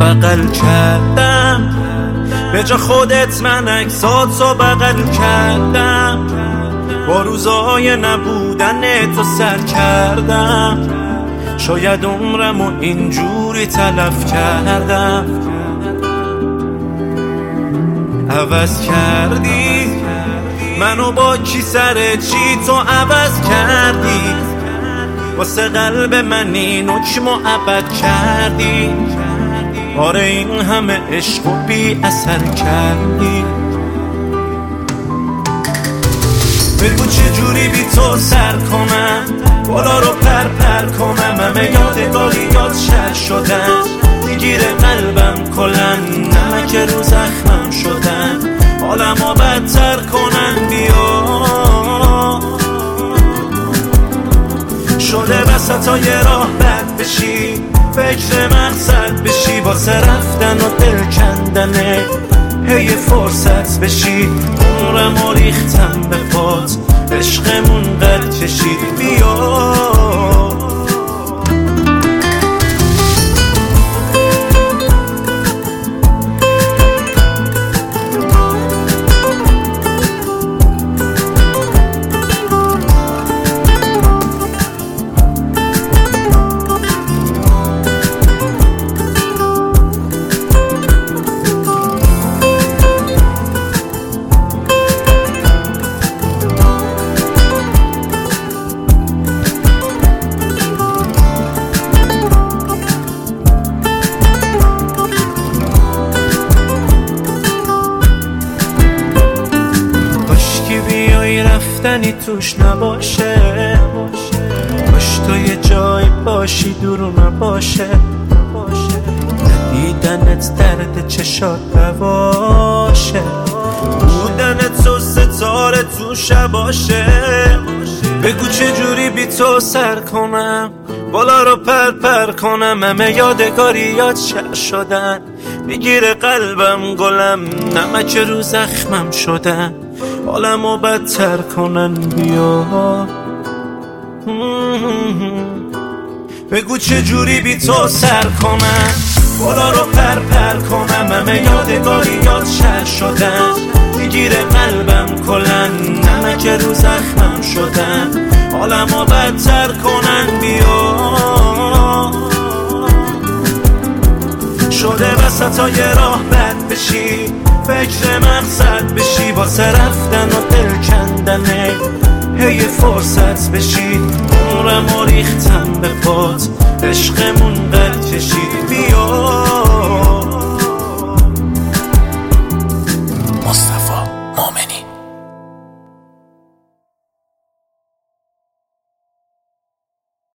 بغل کردم، به جا خودت من عکساتو بغل کردم، با روزای نبودن تو سر کردم، شاید عمرمو اینجوری تلف کردم. عوض کردی منو با کی سر چی تو عوض کردی، واسه قلب من این حکمو ابد کردی. آره این همه عشق و بی اثر کردی. بگو چجوری بی تو سر کنم، بالا رو پر پر کنم، همه یادگاری یاد شر شدن، میگیره قلبم کلن، نمک رو زخمم شدن، حالمو بدتر کنن. بیا شده وسطای راه بد بشی، فکر مقصد بشی، واسه رفتن و دل کندنه هی فرصت بشی. عمرمو ریختم به پات، عشقمون قد کشید. بیا رفتنی توش نباشه، باش تو یه جای باشی دور نباشه، ندیدنت درد چشات نباشه، بودنت تو ستاره تو شباشه. بگو چجوری بی تو سر کنم، بالا رو پر پر کنم، همه یادگاری یاد شر شدن، میگیره قلبم گلم، نمک رو زخمم شدن، حالمو بدتر کنن. بیا بگو چجوری بی تو سر کنم، بالا رو پر پر کنم، همه یادگاری یاد شر شدن، میگیره قلبم کلن، نمک رو زخمم شدن، حالمو بدتر کنن. بیا شده وسطای راه بد بشی، فکر مقصد بشی، واسه رفتن و دل کندنه هی فرصت بشی. عمرمو ریختم به پات، عشقمون